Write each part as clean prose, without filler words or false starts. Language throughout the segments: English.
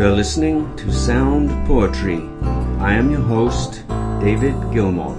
You're listening to Sound Poetry. I am your host, David Gilmour.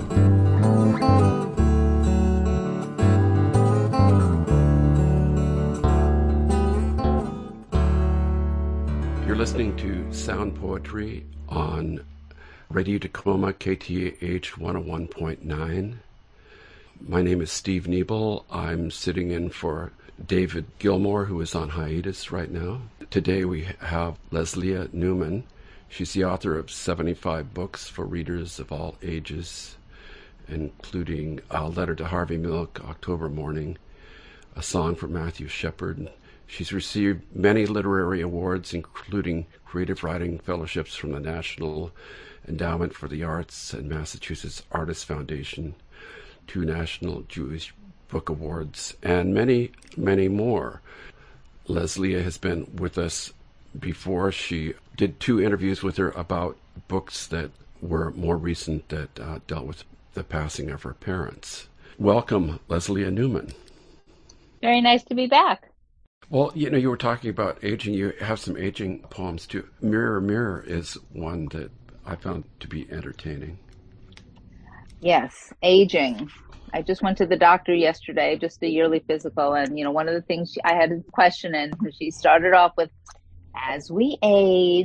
You're listening to Sound Poetry on Radio Tacoma, KTAH 101.9. My name is Steve Niebel. I'm sitting in for David Gilmour, who is on hiatus right now. Today we have Leslia Newman. She's the author of 75 books for readers of all ages, including A Letter to Harvey Milk, October Morning, A Song for Matthew Shepard. She's received many literary awards, including creative writing fellowships from the National Endowment for the Arts and Massachusetts Artists Foundation, 2 National Jewish Book Awards, and many, many more. Leslia has been with us before. She did 2 interviews with her about books that were more recent that dealt with the passing of her parents. Welcome, Leslia Newman. Very nice to be back. Well, you were talking about aging. You have some aging poems too. Mirror, Mirror is one that I found to be entertaining. Yes, aging. I just went to the doctor yesterday, just a yearly physical, and one of the things I had a question in, she started off with, "As we age."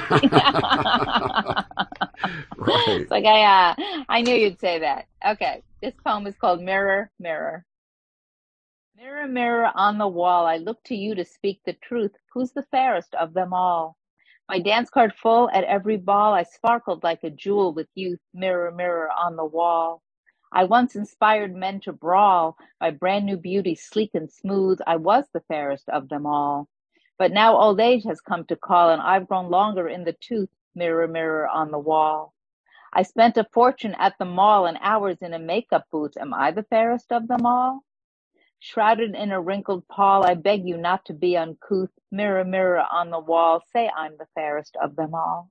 Right. It's like I knew you'd say that. Okay, this poem is called Mirror, Mirror. Mirror, mirror on the wall, I look to you to speak the truth. Who's the fairest of them all? My dance card full at every ball, I sparkled like a jewel with youth. Mirror, mirror on the wall. I once inspired men to brawl. My brand new beauty, sleek and smooth, I was the fairest of them all. But now old age has come to call, and I've grown longer in the tooth. Mirror, mirror on the wall. I spent a fortune at the mall and hours in a makeup booth. Am I the fairest of them all? Shrouded in a wrinkled pall, I beg you not to be uncouth. Mirror, mirror on the wall, say I'm the fairest of them all.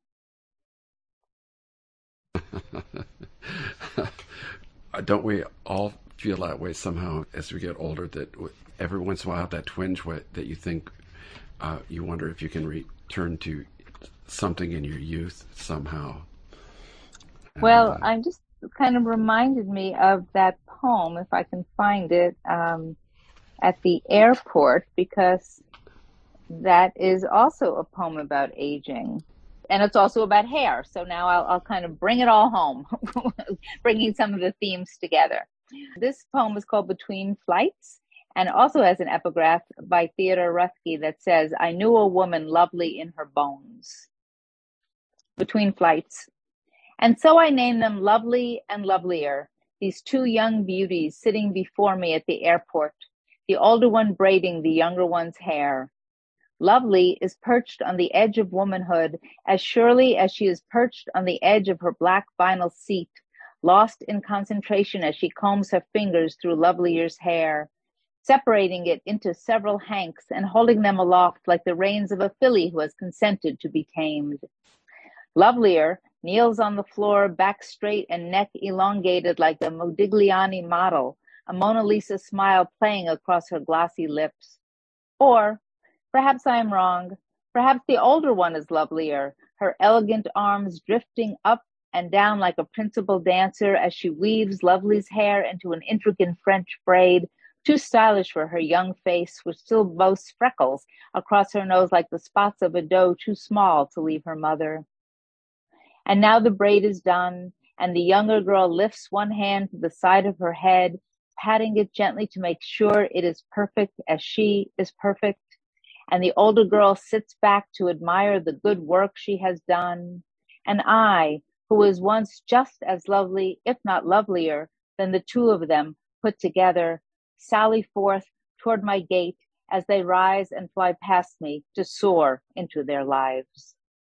Don't we all feel that way somehow as we get older, that every once in a while have that twinge that you think, you wonder if you can return to something in your youth somehow? Well, I'm just kind of reminded me of that poem, if I can find it, at the airport, because that is also a poem about aging. And it's also about hair. So now I'll kind of bring it all home, bringing some of the themes together. This poem is called Between Flights, and also has an epigraph by Theodore Ruthke that says, I knew a woman lovely in her bones. Between Flights. And so I named them Lovely and Lovelier, these 2 young beauties sitting before me at the airport, the older one braiding the younger one's hair. Lovely is perched on the edge of womanhood as surely as she is perched on the edge of her black vinyl seat, lost in concentration as she combs her fingers through Lovelier's hair, separating it into several hanks and holding them aloft like the reins of a filly who has consented to be tamed. Lovelier kneels on the floor, back straight and neck elongated like a Modigliani model, a Mona Lisa smile playing across her glossy lips. Or, perhaps I am wrong, perhaps the older one is lovelier, her elegant arms drifting up and down like a principal dancer as she weaves Lovely's hair into an intricate French braid, too stylish for her young face, which still boasts freckles across her nose like the spots of a doe too small to leave her mother. And now the braid is done, and the younger girl lifts one hand to the side of her head, patting it gently to make sure it is perfect as she is perfect. And the older girl sits back to admire the good work she has done. And I, who was once just as lovely, if not lovelier, than the 2 of them put together, sally forth toward my gate as they rise and fly past me to soar into their lives.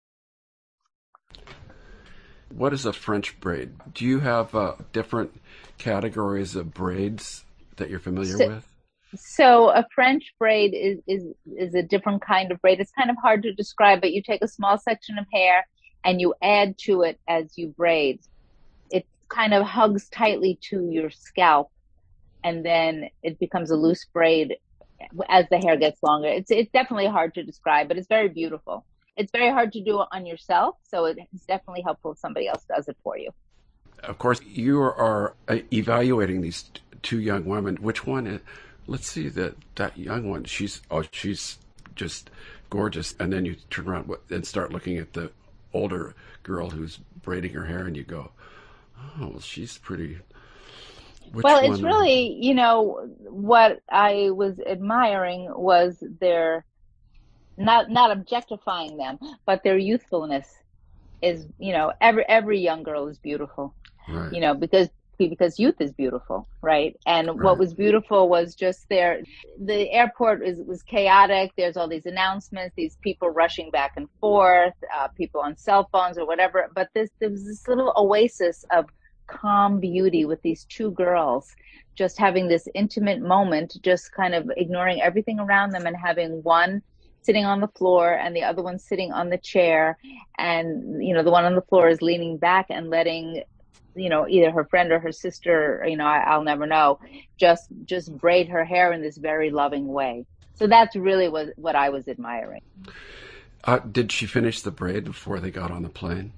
What is a French braid? Do you have different categories of braids that you're familiar with? So a French braid is a different kind of braid. It's kind of hard to describe, but you take a small section of hair and you add to it as you braid. It kind of hugs tightly to your scalp, and then it becomes a loose braid as the hair gets longer. It's definitely hard to describe, but it's very beautiful. it's very hard to do it on yourself. So it's definitely helpful if somebody else does it for you. Of course, you are evaluating these two young women. Which one is, let's see, that young one, she's just gorgeous. And then you turn around and start looking at the older girl who's braiding her hair and you go, oh, well, she's pretty. Well, it's really, what I was admiring was their, not objectifying them, but their youthfulness is, every young girl is beautiful, right. Because youth is beautiful, right? And Right. What was beautiful was just the airport was chaotic. There's all these announcements, these people rushing back and forth, people on cell phones or whatever. But there was this little oasis of calm beauty with these two girls just having this intimate moment, just kind of ignoring everything around them and having one sitting on the floor and the other one sitting on the chair. And, the one on the floor is leaning back and letting, either her friend or her sister, I'll never know, just braid her hair in this very loving way. So that's really what I was admiring. Did she finish the braid before they got on the plane?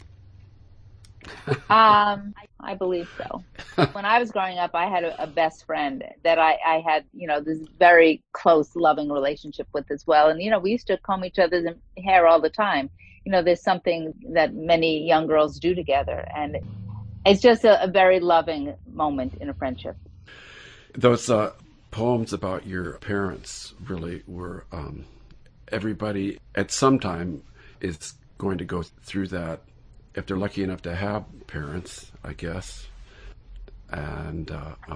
I believe so. When I was growing up, I had a best friend that I had, this very close, loving relationship with as well. And, we used to comb each other's hair all the time. There's something that many young girls do together. And it's just a very loving moment in a friendship. Those poems about your parents really were, everybody at some time is going to go through that if they're lucky enough to have parents, I guess. And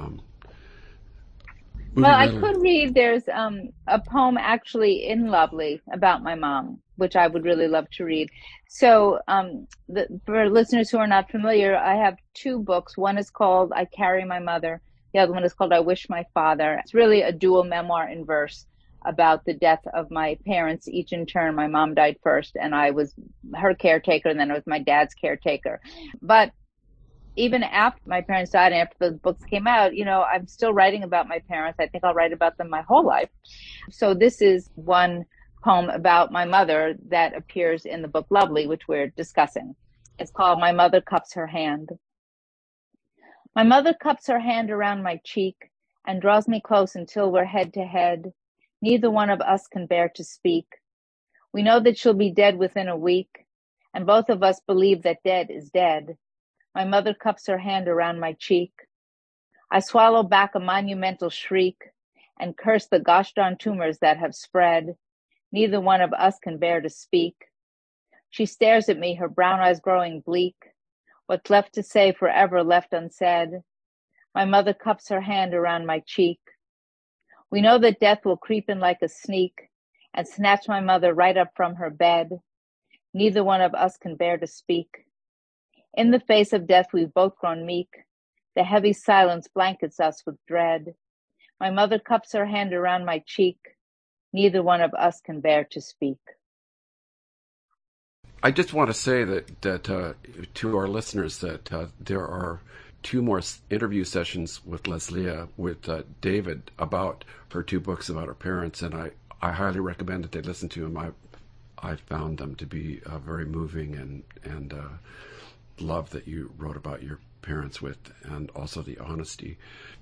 I could read, there's a poem actually in Lovely about my mom, which I would really love to read. So for listeners who are not familiar, I have two books. One is called I Carry My Mother. The other one is called I Wish My Father. It's really a dual memoir in verse about the death of my parents, each in turn. My mom died first, and I was her caretaker, and then I was my dad's caretaker. But even after my parents died and after those books came out, I'm still writing about my parents. I think I'll write about them my whole life. So this is one poem about my mother that appears in the book Lovely, which we're discussing. It's called My Mother Cups Her Hand. My mother cups her hand around my cheek and draws me close until we're head to head. Neither one of us can bear to speak. We know that she'll be dead within a week, and both of us believe that dead is dead. My mother cups her hand around my cheek. I swallow back a monumental shriek and curse the gosh darn tumors that have spread. Neither one of us can bear to speak. She stares at me, her brown eyes growing bleak. What's left to say forever left unsaid. My mother cups her hand around my cheek. We know that death will creep in like a sneak and snatch my mother right up from her bed. Neither one of us can bear to speak. In the face of death, we've both grown meek. The heavy silence blankets us with dread. My mother cups her hand around my cheek. Neither one of us can bear to speak. I just want to say that to our listeners that there are two more interview sessions with Leslia, with David, about her two books about her parents, and I highly recommend that they listen to them. I found them to be very moving and love that you wrote about your parents with, and also the honesty.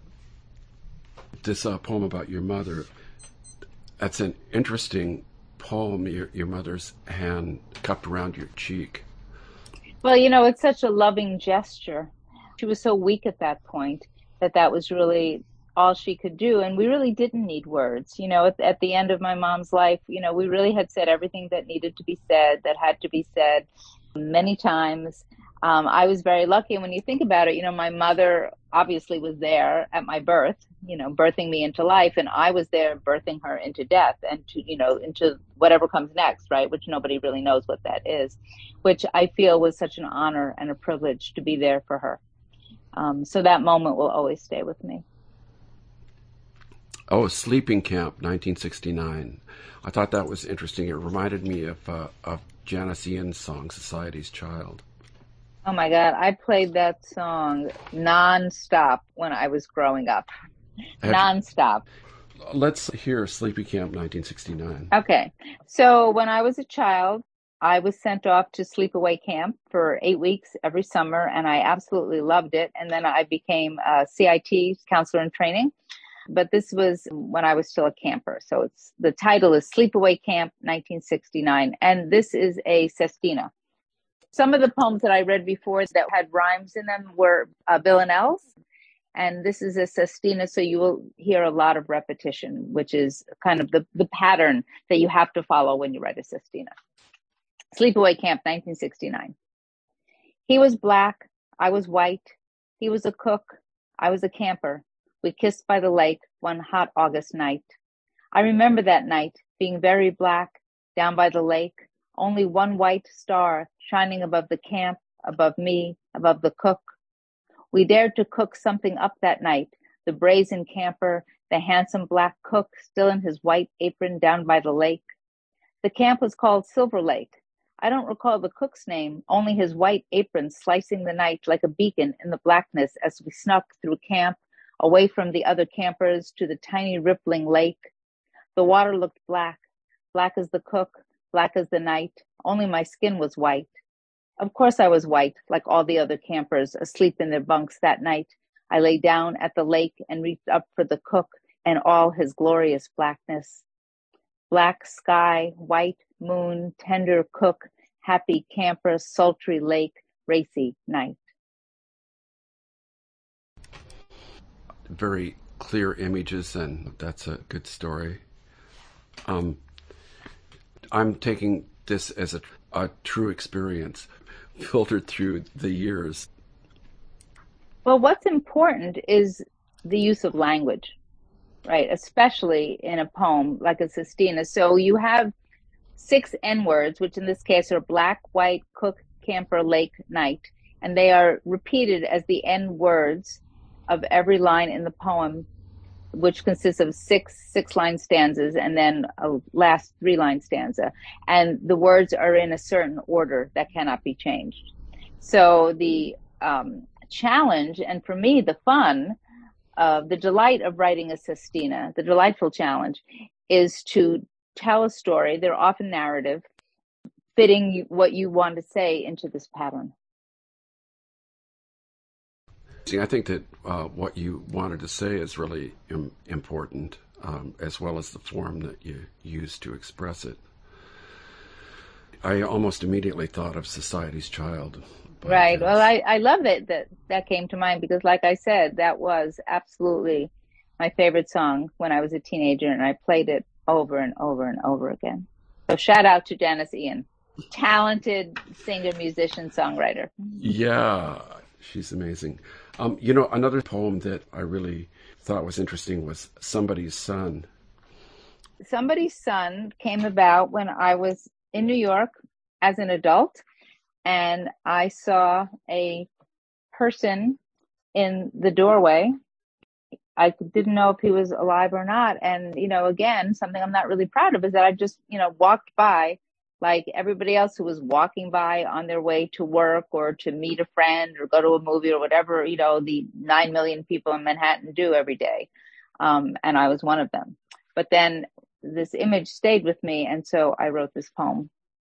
This poem about your mother, that's an interesting poem, your mother's hand cupped around your cheek. Well, it's such a loving gesture. She was so weak at that point that was really all she could do. And we really didn't need words. At the end of my mom's life, we really had said everything that needed to be said, that had to be said many times. I was very lucky. And when you think about it, my mother obviously was there at my birth, birthing me into life. And I was there birthing her into death and into whatever comes next, right? Which nobody really knows what that is, which I feel was such an honor and a privilege to be there for her. So that moment will always stay with me. Oh, Sleeping Camp, 1969. I thought that was interesting. It reminded me of Janis Ian's song, Society's Child. Oh my God, I played that song nonstop when I was growing up. Nonstop. Let's hear Sleepy Camp 1969. Okay. So when I was a child, I was sent off to sleepaway camp for 8 weeks every summer, and I absolutely loved it. And then I became a CIT, counselor in training. But this was when I was still a camper. So the title is Sleepaway Camp 1969. And this is a sestina. Some of the poems that I read before that had rhymes in them were villanelles. And this is a sestina, so you will hear a lot of repetition, which is kind of the pattern that you have to follow when you write a sestina. Sleepaway Camp, 1969. He was black, I was white. He was a cook, I was a camper. We kissed by the lake one hot August night. I remember that night being very black, down by the lake, only one white star shining above the camp, above me, above the cook. We dared to cook something up that night, the brazen camper, the handsome black cook still in his white apron down by the lake. The camp was called Silver Lake. I don't recall the cook's name, only his white apron slicing the night like a beacon in the blackness as we snuck through camp, away from the other campers to the tiny rippling lake. The water looked black, black as the cook, black as the night, only my skin was white. Of course I was white, like all the other campers, asleep in their bunks that night. I lay down at the lake and reached up for the cook and all his glorious blackness. Black sky, white moon, tender cook, happy camper, sultry lake, racy night. Very clear images, and that's a good story. I'm taking this as a true experience, filtered through the years. Well, what's important is the use of language, right? Especially in a poem like a sestina. So you have 6 N-words, which in this case are black, white, cook, camper, lake, night, and they are repeated as the N-words of every line in the poem, which consists of six-line stanzas and then a last 3-line stanza. And the words are in a certain order that cannot be changed. So the challenge, and for me, the fun, the delight of writing a sestina, the delightful challenge, is to tell a story. They're often narrative, fitting what you want to say into this pattern. See, I think that what you wanted to say is really important, as well as the form that you use to express it. I almost immediately thought of Society's Child. Right. Well, I love it that came to mind because, like I said, that was absolutely my favorite song when I was a teenager, and I played it over and over and over again. So shout out to Janice Ian, talented singer, musician, songwriter. Yeah, she's amazing. Another poem that I really thought was interesting was Somebody's Son. Somebody's Son came about when I was in New York as an adult, and I saw a person in the doorway. I didn't know if he was alive or not. And, again, something I'm not really proud of is that I just, walked by like everybody else who was walking by on their way to work or to meet a friend or go to a movie or whatever, the 9 million people in Manhattan do every day. And I was one of them. But then this image stayed with me, and so I wrote this poem.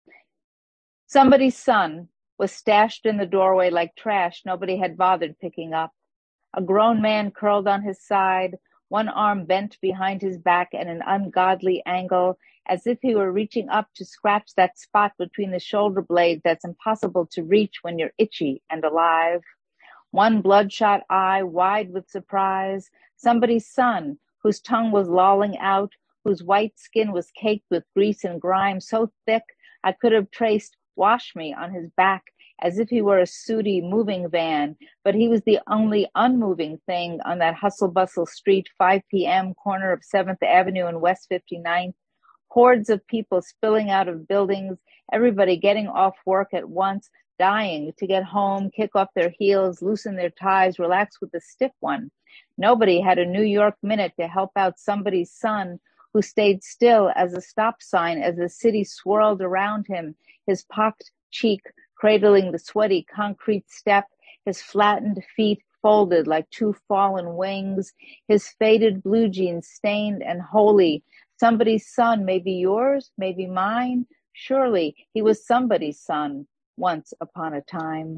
Somebody's son was stashed in the doorway like trash nobody had bothered picking up. A grown man curled on his side, one arm bent behind his back at an ungodly angle, as if he were reaching up to scratch that spot between the shoulder blades that's impossible to reach when you're itchy and alive. One bloodshot eye wide with surprise, somebody's son, whose tongue was lolling out, whose white skin was caked with grease and grime so thick I could have traced "Wash Me" on his back, as if he were a sooty moving van, but he was the only unmoving thing on that hustle-bustle street, 5 p.m., corner of 7th Avenue and West 59th. Hordes of people spilling out of buildings, everybody getting off work at once, dying to get home, kick off their heels, loosen their ties, relax with the stiff one. Nobody had a New York minute to help out somebody's son, who stayed still as a stop sign as the city swirled around him, his pocked cheek cradling the sweaty concrete step, his flattened feet folded like 2 fallen wings, his faded blue jeans stained and holy. Somebody's son, maybe yours, maybe mine, Surely he was somebody's son once upon a time.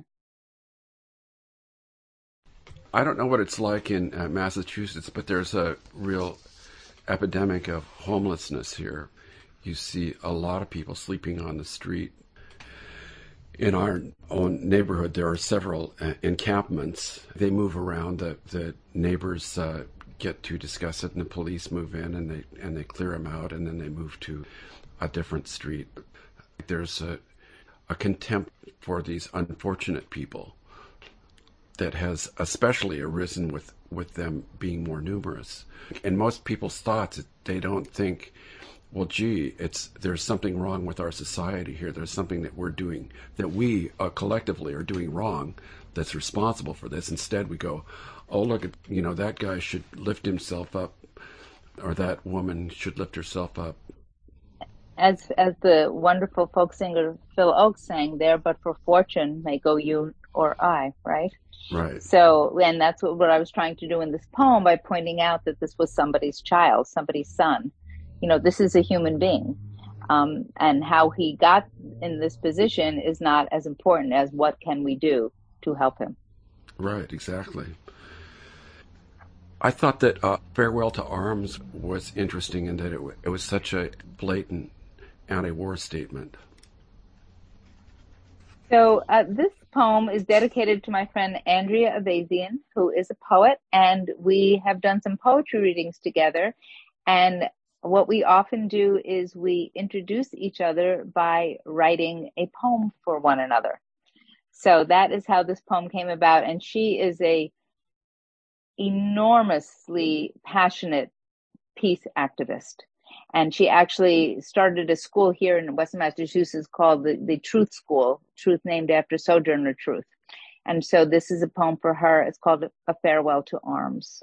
I don't know what it's like in Massachusetts, but there's a real epidemic of homelessness here. You see a lot of people sleeping on the street. In our own neighborhood, there are several encampments. They move around. The neighbors get to discuss it, and the police move in, and they clear them out, and then they move to a different street. There's a contempt for these unfortunate people that has especially arisen with them being more numerous. And most people's thoughts, they don't think, well, gee, there's something wrong with our society here. There's something that we're doing, that we collectively are doing wrong, that's responsible for this. Instead, we go, oh, look, that guy should lift himself up, or that woman should lift herself up. As the wonderful folk singer Phil Oakes sang, there but for fortune may go you or I, right? Right. So, and that's what I was trying to do in this poem by pointing out that this was somebody's child, somebody's son. This is a human being. And how he got in this position is not as important as what can we do to help him. Right, exactly. I thought that Farewell to Arms was interesting in that it was such a blatant anti-war statement. So this poem is dedicated to my friend Andrea Avazian, who is a poet, and we have done some poetry readings together. And what we often do is we introduce each other by writing a poem for one another. So that is how this poem came about. And she is a enormously passionate peace activist. And she actually started a school here in Western Massachusetts called the Truth School, Truth named after Sojourner Truth. And so this is a poem for her. It's called A Farewell to Arms.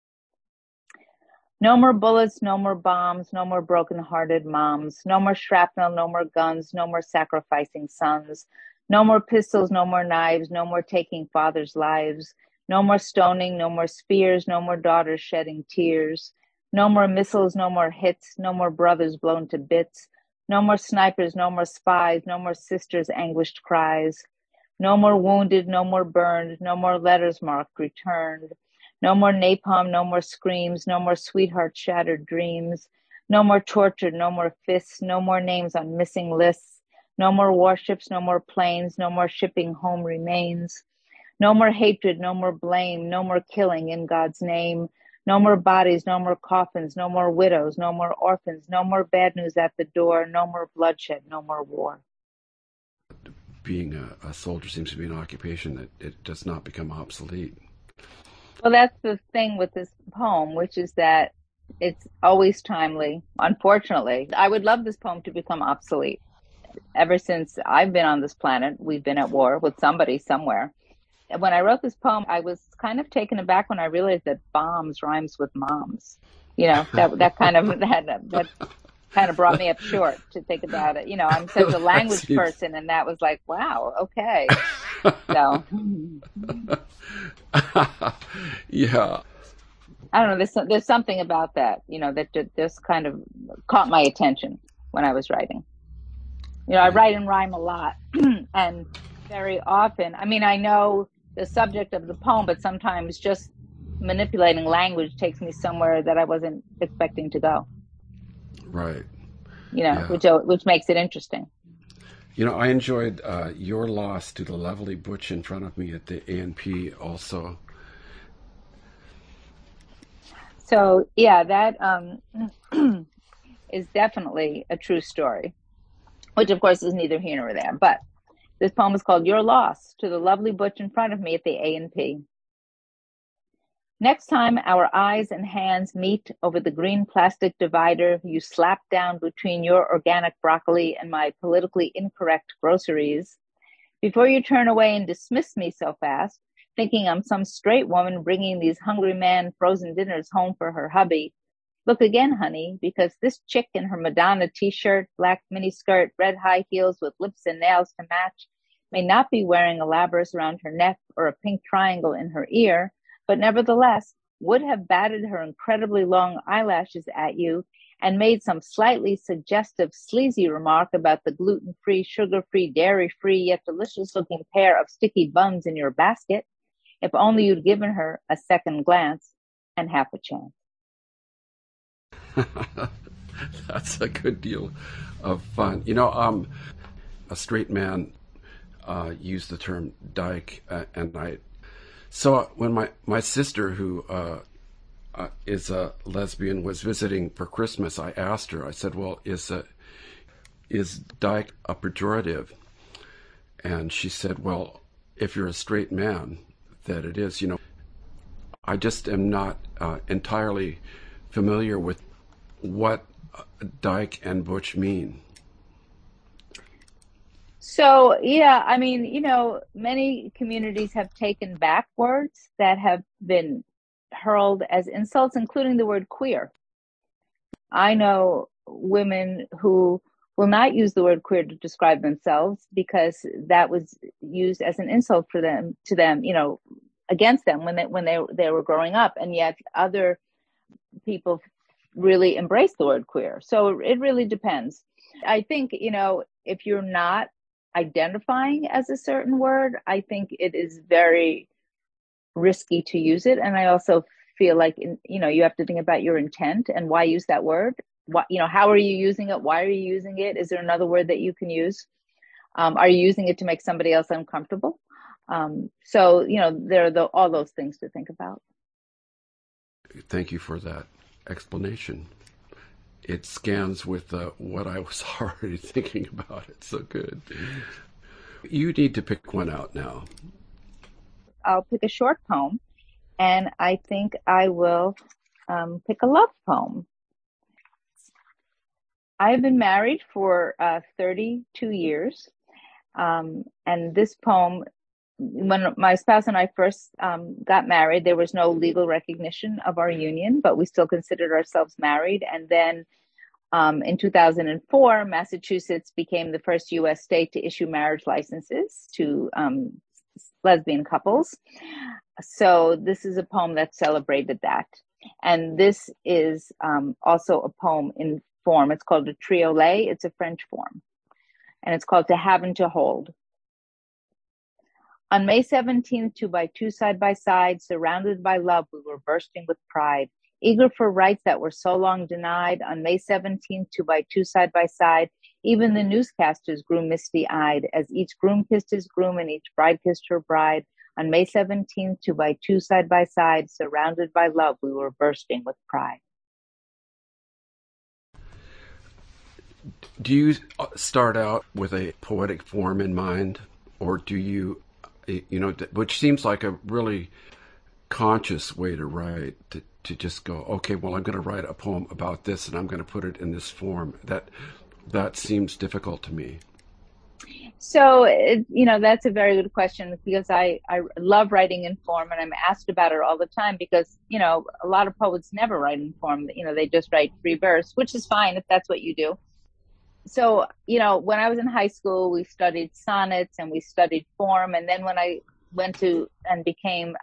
No more bullets, no more bombs, no more broken-hearted moms, no more shrapnel, no more guns, no more sacrificing sons, no more pistols, no more knives, no more taking fathers' lives, no more stoning, no more spears, no more daughters shedding tears, no more missiles, no more hits, no more brothers blown to bits, no more snipers, no more spies, no more sisters' anguished cries, no more wounded, no more burned, no more letters marked returned, no more napalm, no more screams, no more sweetheart shattered dreams, no more torture, no more fists, no more names on missing lists, no more warships, no more planes, no more shipping home remains, no more hatred, no more blame, no more killing in God's name, no more bodies, no more coffins, no more widows, no more orphans, no more bad news at the door, no more bloodshed, no more war. Being a soldier seems to be an occupation that it does not become obsolete. Well, that's the thing with this poem, which is that it's always timely. Unfortunately, I would love this poem to become obsolete. Ever since I've been on this planet, we've been at war with somebody somewhere. When I wrote this poem, I was kind of taken aback when I realized that bombs rhymes with moms. That kind of brought me up short to think about it. I'm such a language person, and that was like, wow, okay. So, yeah. I don't know. There's something about that, that just kind of caught my attention when I was writing. I write and rhyme a lot, and very often, I know the subject of the poem, but sometimes just manipulating language takes me somewhere that I wasn't expecting to go. Right. Yeah. which makes it interesting. I enjoyed Your Loss to the Lovely Butch in Front of Me at the A&P also. So, yeah, that is definitely a true story, which, of course, is neither here nor there. But this poem is called Your Loss to the Lovely Butch in Front of Me at the A&P. Next time our eyes and hands meet over the green plastic divider you slap down between your organic broccoli and my politically incorrect groceries, before you turn away and dismiss me so fast, thinking I'm some straight woman bringing these hungry man frozen dinners home for her hubby, look again, honey, because this chick in her Madonna t-shirt, black miniskirt, red high heels with lips and nails to match may not be wearing a labrys around her neck or a pink triangle in her ear, but nevertheless would have batted her incredibly long eyelashes at you and made some slightly suggestive, sleazy remark about the gluten-free, sugar-free, dairy-free, yet delicious-looking pair of sticky buns in your basket, if only you'd given her a second glance and half a chance. That's a good deal of fun. A straight man used the term dyke, and when my sister, who is a lesbian, was visiting for Christmas, I asked her, I said, well, is dyke a pejorative? And she said, well, if you're a straight man, that it is. I just am not entirely familiar with what dyke and butch mean. So, yeah, I mean, many communities have taken back words that have been hurled as insults, including the word queer. I know women who will not use the word queer to describe themselves because that was used as an insult to them, against them when they were growing up, and yet other people really embrace the word queer. So it really depends. I think, if you're not identifying as a certain word, I think it is very risky to use it. And I also feel like, you have to think about your intent and why use that word. How are you using it? Why are you using it? Is there another word that you can use? Are you using it to make somebody else uncomfortable? So, there are all those things to think about. Thank you for that explanation. It scans with what I was already thinking about. It's so good. You need to pick one out now. I'll pick a short poem, and I think I will pick a love poem. I've been married for 32 years, and this poem, when my spouse and I first got married, there was no legal recognition of our union, but we still considered ourselves married. And then in 2004, Massachusetts became the first U.S. state to issue marriage licenses to lesbian couples. So this is a poem that celebrated that. And this is also a poem in form. It's called a triolet. It's a French form. And it's called To Have and to Hold. On May 17th, 2x2 side by side, surrounded by love, we were bursting with pride, eager for rights that were so long denied. On May 17th, 2x2 side by side, even the newscasters grew misty-eyed as each groom kissed his groom and each bride kissed her bride. On May 17th, 2x2 side by side, surrounded by love, we were bursting with pride. Do you start out with a poetic form in mind, or do you, which seems like a really conscious way to write, to just go, okay, well, I'm going to write a poem about this and I'm going to put it in this form. That seems difficult to me. So, that's a very good question, because I love writing in form, and I'm asked about it all the time because, a lot of poets never write in form. They just write free verse, which is fine if that's what you do. So, when I was in high school, we studied sonnets and we studied form. And then when I went to and became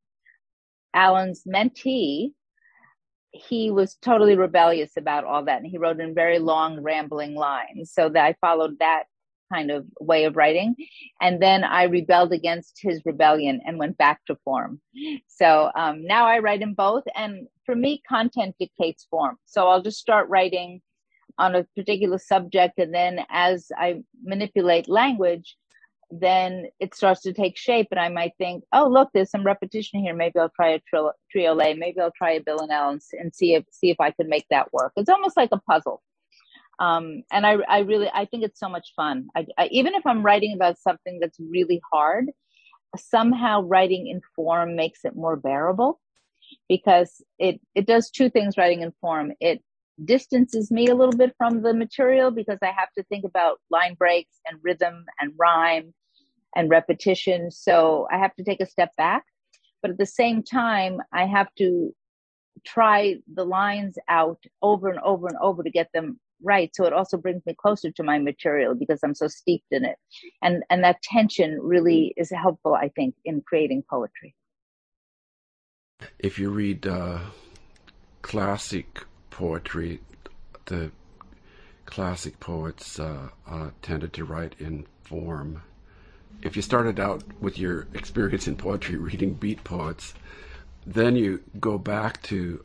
Alan's mentee, he was totally rebellious about all that. And he wrote in very long, rambling lines. So that I followed that kind of way of writing. And then I rebelled against his rebellion and went back to form. So now I write in both. And for me, content dictates form. So I'll just start writing on a particular subject. And then as I manipulate language, then it starts to take shape. And I might think, oh, look, there's some repetition here. Maybe I'll try a triolet. Maybe I'll try a villanelle and see if I can make that work. It's almost like a puzzle. And I think it's so much fun. I even if I'm writing about something that's really hard, somehow writing in form makes it more bearable, because it does two things. Writing in form, it distances me a little bit from the material, because I have to think about line breaks and rhythm and rhyme and repetition. So I have to take a step back, but at the same time, I have to try the lines out over and over and over to get them right. So it also brings me closer to my material because I'm so steeped in it. And that tension really is helpful, I think, in creating poetry. If you read classic poetry, the classic poets tended to write in form. If you started out with your experience in poetry reading beat poets, then you go back to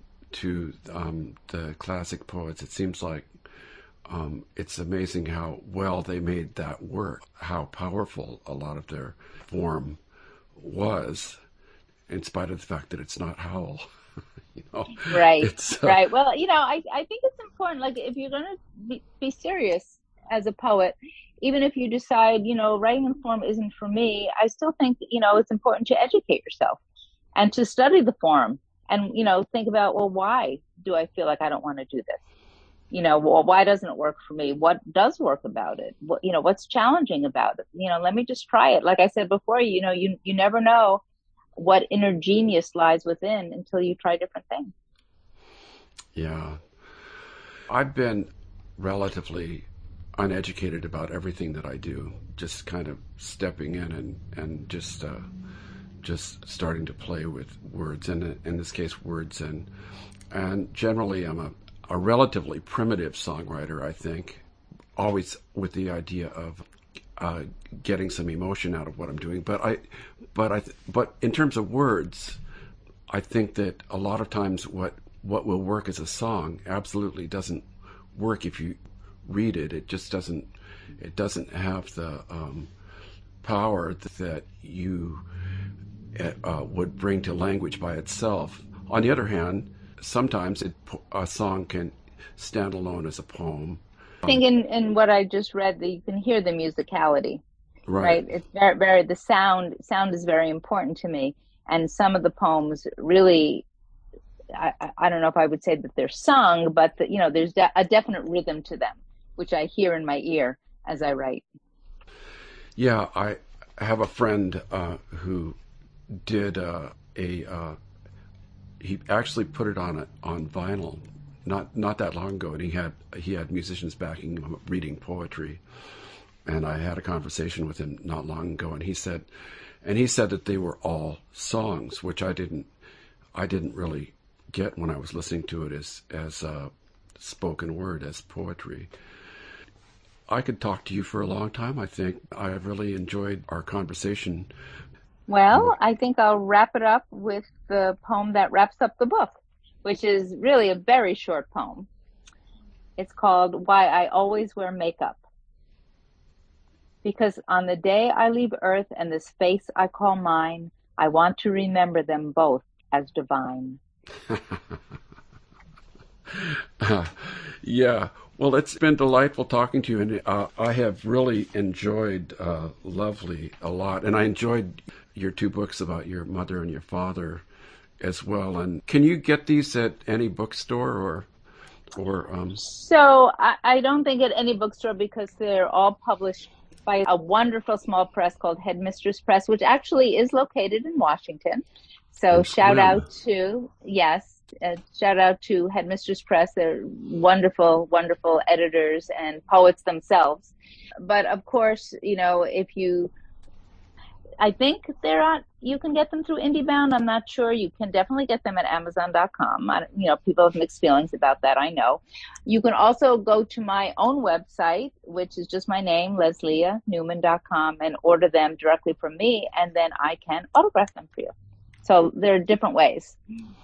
the classic poets, it seems like it's amazing how well they made that work, how powerful a lot of their form was, in spite of the fact that it's not Howl. Right, right. Well, I think it's important, like, if you're going to be serious as a poet, even if you decide, writing in form isn't for me, I still think, it's important to educate yourself and to study the form and, think about, well, why do I feel like I don't want to do this? Well, why doesn't it work for me? What does work about it? What's challenging about it? Let me just try it. Like I said before, you never know what inner genius lies within until you try different things. Yeah. I've been relatively uneducated about everything that I do, just kind of stepping in and just starting to play with words, and in this case, words. And generally, I'm a relatively primitive songwriter, I think, always with the idea of getting some emotion out of what I'm doing. But in terms of words, I think that a lot of times what will work as a song absolutely doesn't work if you read it. It just doesn't. It doesn't have the power that you would bring to language by itself. On the other hand, sometimes a song can stand alone as a poem. I think in what I just read, that you can hear the musicality, right? It's very the sound is very important to me, and some of the poems really, I don't know if I would say that they're sung, but there's a definite rhythm to them, which I hear in my ear as I write. Yeah, I have a friend who did he actually put it on vinyl not that long ago, and he had musicians backing him reading poetry, and I had a conversation with him not long ago, and he said that they were all songs, which I didn't really get when I was listening to it as spoken word, as poetry. I could talk to you for a long time. I think I have really enjoyed our conversation. Well, I think I'll wrap it up with the poem that wraps up the book, which is really a very short poem. It's called Why I Always Wear Makeup. Because on the day I leave Earth and this face I call mine, I want to remember them both as divine. Yeah. Well, it's been delightful talking to you, and I have really enjoyed Lovely a lot, and I enjoyed your two books about your mother and your father as well. And can you get these at any bookstore or? So I don't think at any bookstore, because they're all published by a wonderful small press called Headmistress Press, which actually is located in Washington. So shout out to Headmistress Press. They're wonderful, wonderful editors and poets themselves. But of course, I think you can get them through IndieBound. I'm not sure. You can definitely get them at Amazon.com. People have mixed feelings about that, I know. You can also go to my own website, which is just my name, LesliaNewman.com, and order them directly from me, and then I can autograph them for you. So there are different ways.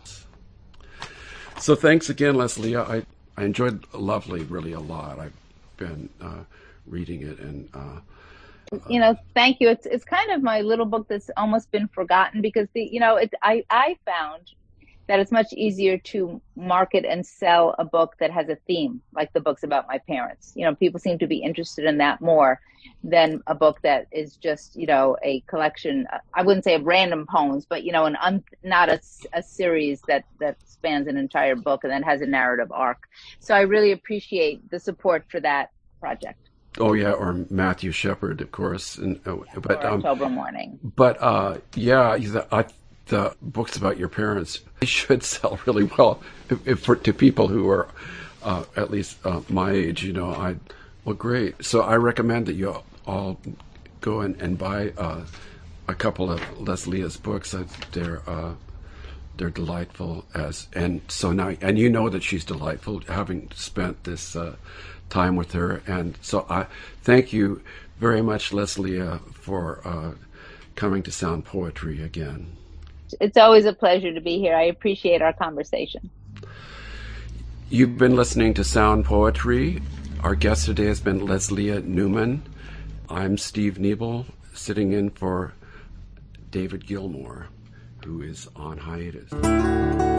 So thanks again, Leslia. I enjoyed Lovely really a lot. I've been reading it, and thank you. It's kind of my little book that's almost been forgotten, because I found that it's much easier to market and sell a book that has a theme, like the books about my parents. People seem to be interested in that more than a book that is just, a collection. I wouldn't say of random poems, but, not a series that spans an entire book and then has a narrative arc. So I really appreciate the support for that project. Oh yeah, or Matthew Shepard, of course. But October Morning. But the books about your parents, they should sell really well to people who are at least my age. Well, great. So I recommend that you all go and buy a couple of Leslia's books. They're they're delightful and so now, and you know that she's delightful, having spent this time with her. And so I thank you very much, Leslie, for coming to Sound Poetry again. It's always a pleasure to be here. I appreciate our conversation. You've been listening to Sound Poetry. Our guest today has been Leslie Newman. I'm Steve Niebel, sitting in for David Gilmour, who is on hiatus.